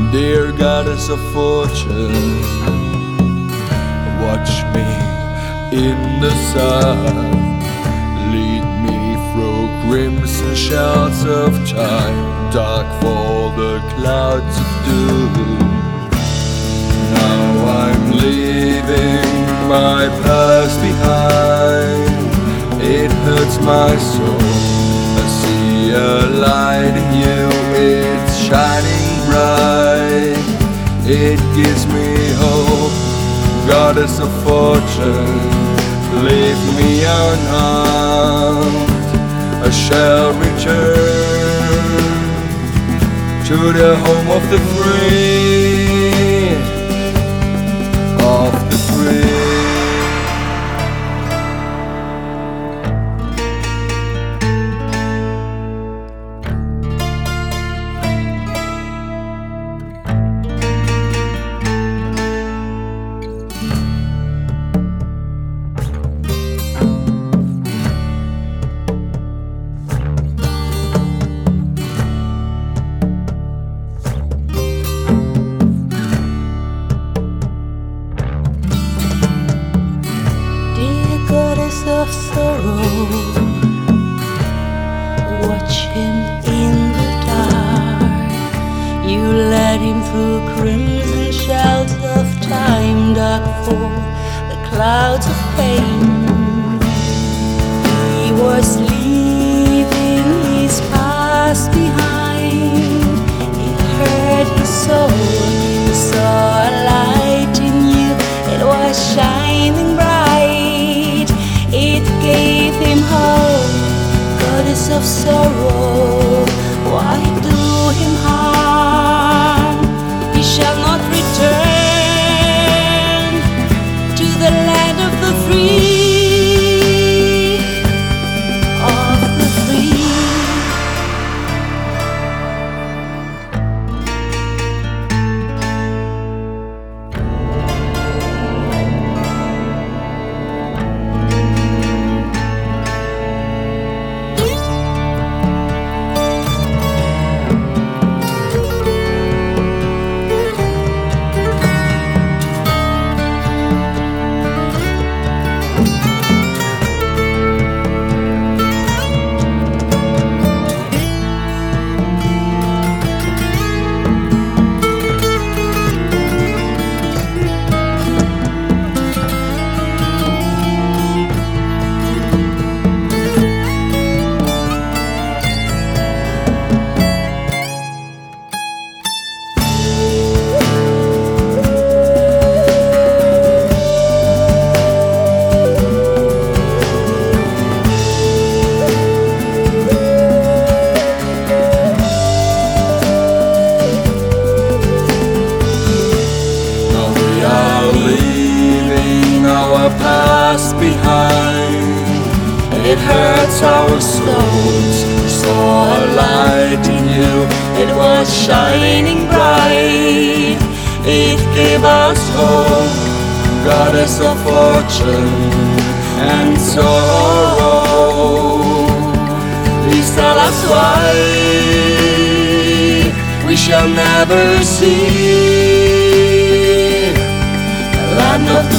Dear goddess of fortune, watch me in the sun, lead me through crimson shouts of time, dark for the clouds of doom. Now I'm leaving my past behind, it hurts my soul. I see a light in you, it's shining bright, it gives me hope. Goddess of fortune, leave me unharmed, I shall return to the home of the free, of the free. Goddess of sorrow, watch him in the dark. You led him through crimson shouts of time, dark for the clouds of pain. He was leaving his past behind, it hurt his soul. He saw a light in you, it was shining bright, it gave him hope. Goddess of sorrow, why do him harm? He shall not return to the land of the free, of the free. Past behind, it hurts our souls. We saw a light in you, it was shining bright, it gave us hope. Goddess of fortune and sorrow, please tell us why we shall never see the land of the